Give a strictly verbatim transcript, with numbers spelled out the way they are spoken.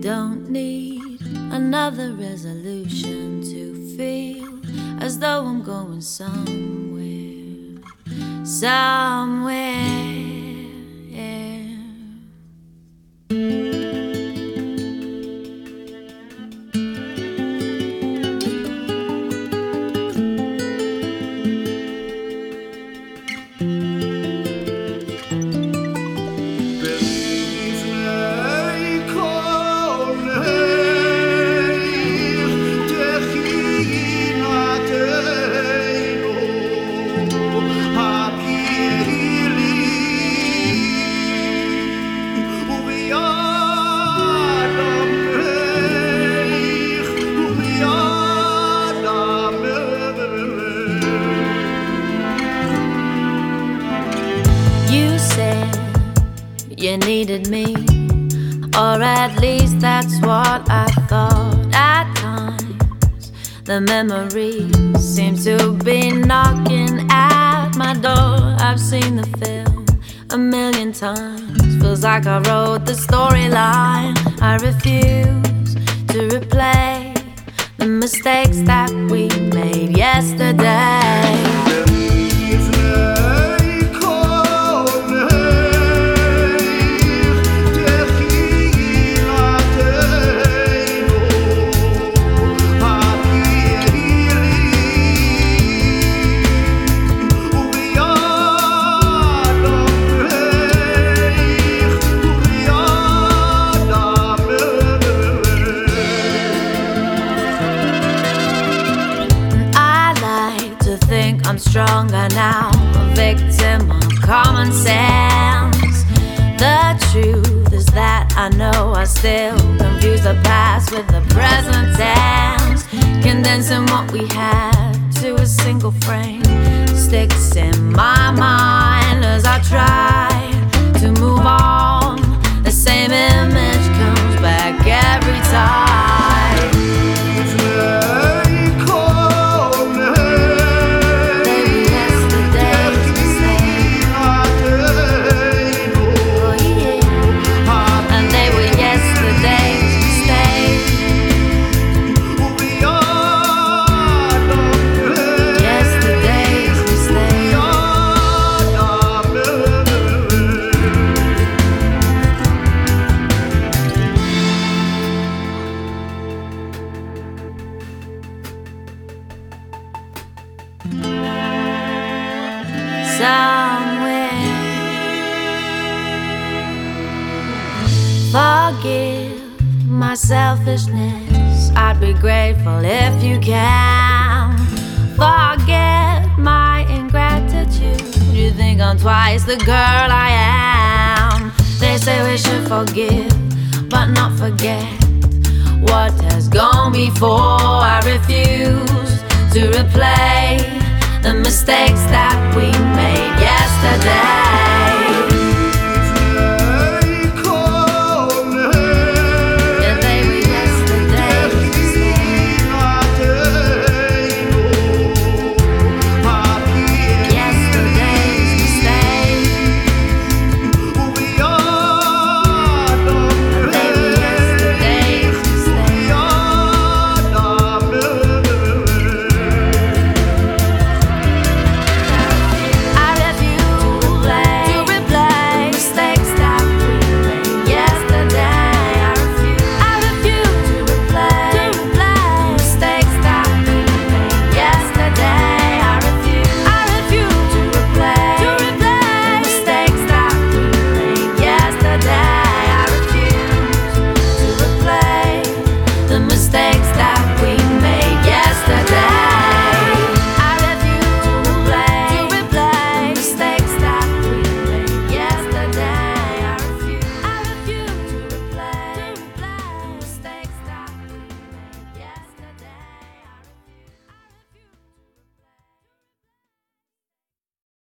don't need another resolution to feel as though I'm going somewhere, somewhere. You said you needed me, or at least that's what I thought. At times the memories seem to be knocking at my door. I've seen the film a million times, feels like I wrote the storyline. I refuse to replay the mistakes that we made yesterday. I'm stronger now, a victim of common sense. The truth is that I know I still confuse the past with the present tense, condensing what we had to a single frame sticks in my mind as I try to move on. The same image comes back every time. Somewhere. Forgive my selfishness, I'd be grateful if you can. Forget my ingratitude, you think I'm twice the girl I am. They say we should forgive, but not forget what has gone before. I refuse to replay the mistakes that we made yesterday.